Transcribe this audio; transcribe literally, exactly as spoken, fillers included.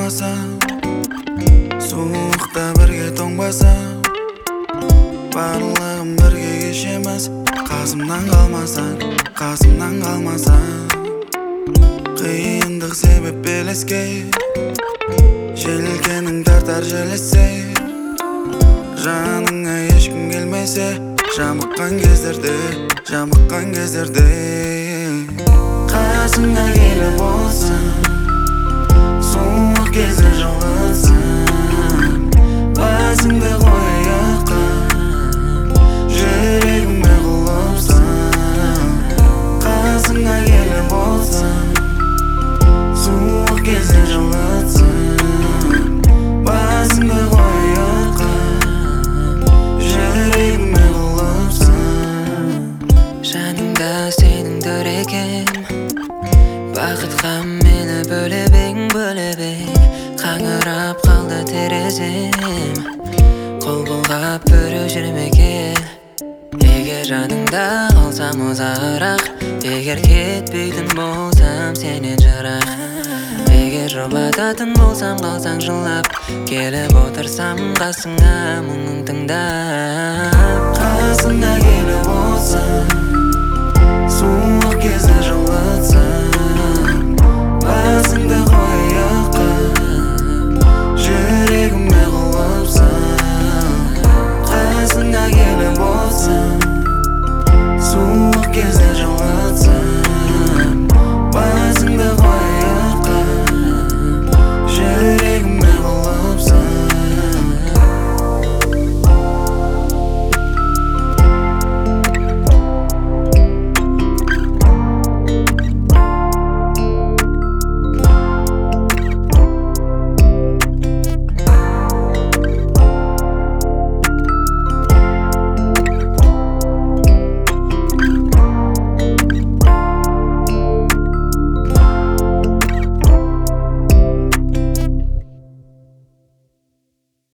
қалмаса, суықта бірге тоңбаса, барлығын бірге кешеміз. Қасымнан қалмасаң, қасымнан қалмасаң, қиындық себеп белеске, желкенің тартар желесе, жаныңа ешкім келмесе, жамыққан кездерде, жамыққан кездерде қасыңа келіп болсаң, суық кезде жылытсаң, басыңды қой аяққа, жүрегіме құлыпсың. Қасыңа келіп болсаң, суық кезде жылытсаң, басыңды қой аяққа, жүрегіме құлыпсың. Жаныңда сенің дөрекем, бақытқа мені бөлеп ең, бөлеп ең. Қаңырап қалды терезем, қол бұлғап біреу жүрмеген. Егер жаныңда қалсам ұзағырақ, егер кетпейтін болсам сенен жырақ, егер жұбататын болсам қалсаң жылап, келіп отырсам қасыңа мұңын тыңдап. Қасыңа келіп болсаң, суық кезде жылытсаң, басыңды қой